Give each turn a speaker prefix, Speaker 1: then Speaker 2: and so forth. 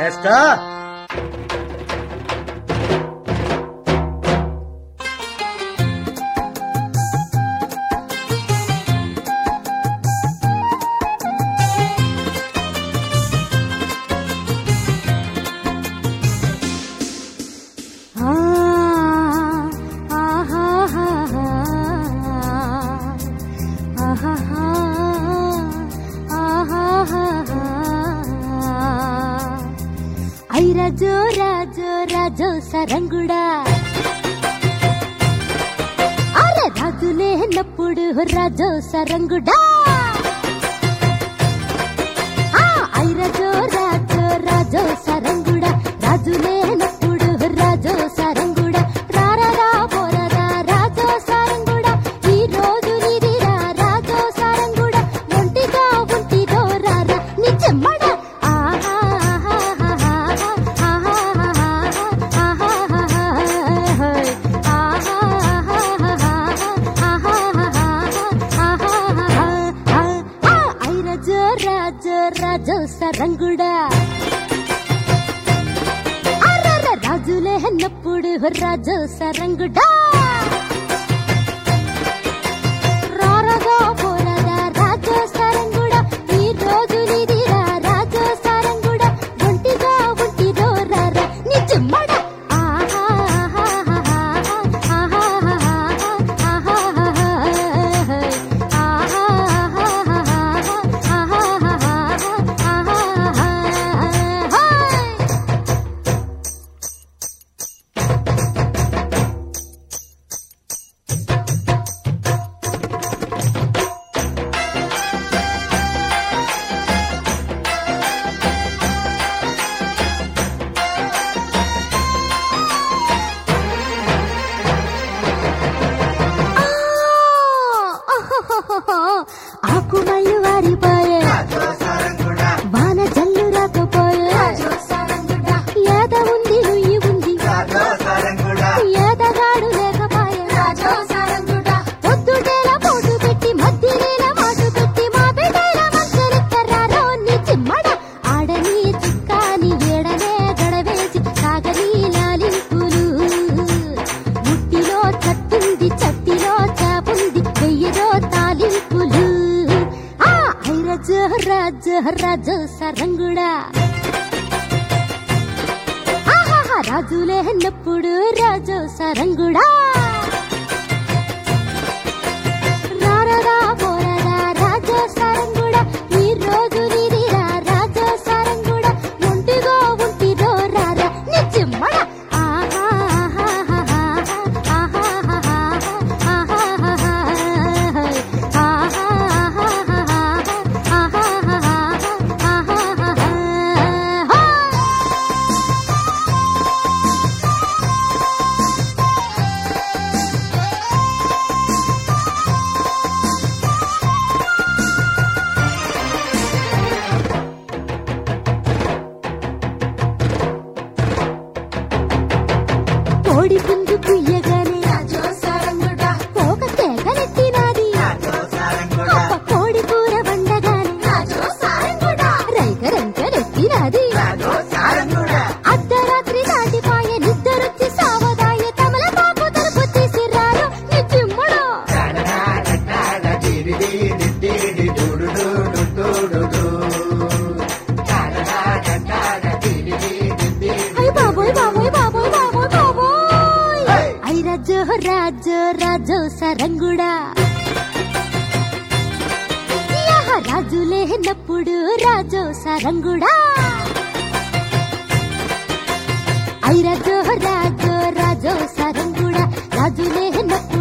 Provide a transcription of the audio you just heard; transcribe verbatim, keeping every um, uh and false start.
Speaker 1: రాజో రాజో రాజో సరంగుడా అరే రాజు లేనప్పుడు రాజో సరంగుడా ఐ రాజో రాజో రాజో సరంగుడా రాజు లేనప్పుడు రాజో సరంగుడా రారదా పోరదా రాజో సరంగుడా ఈ రోజు నీదిరా రాజో సరంగుడా ఒంటిగా ఒంటిదో రారా నిజమడ రాజో సరంగుడా అర్ర రాజులే హన్నప్పుడు రాజో సరంగుడా రారదా పోరదా రాజో సరంగుడా ఈ రోజు నీదిరా రాజో సరంగుడా ఒంటిగా ఒంటిదో రారా నిజమడ ఆకుమల్లు వారిపోయే వాన జల్లు రాకపోయే ఏద ఉంది నుయ్యి ఉంది ఏదగాడు లేకపోయే పొద్దుటేల పోటు పెట్టి మధ్యనేల మాటు పెట్టి మా బిడ్డల మంచలెక్కరారో నీ చిమ్మడ ఆడని చిక్కాని ఏడనే గడవేసి సాగని లాలింపులు ముట్టిలో చట్టుంది చట్టిలో చాపుంది వెయ్యిలో తాలింపులు రాజో రాజో సరంగుడా ఆహా రాజులే హన్నప్పుడు రాజో సరంగుడా రారదా పోరదా రాజో సరంగుడా ఈ రోజు నీదిరా రాజో సరంగుడా ఒంటిగా ఒంటిదో రారా నిజమడ కోడి పుంజు కుయ్యగానే కోక కేకలెట్టినాది కోడి కూర వండగానే రైక రంకలెట్టినాది అర్ధరాత్రి దాటిపాయ నిద్దరొచ్చి సావదాయ తమలపాకు తలుపు తీసిరారు నిజమ్మడో బాబోయ్ బాబోయ్ బాబోయ్ బాబోయ్ బాబోయ్ ఐ రాజో రాజో రాజో సరంగుడా రాజులే హన్నప్పుడు రాజో సరంగుడా ఐ రాజో రాజో రాజో సరంగుడా రాజులే హన్నప్పుడు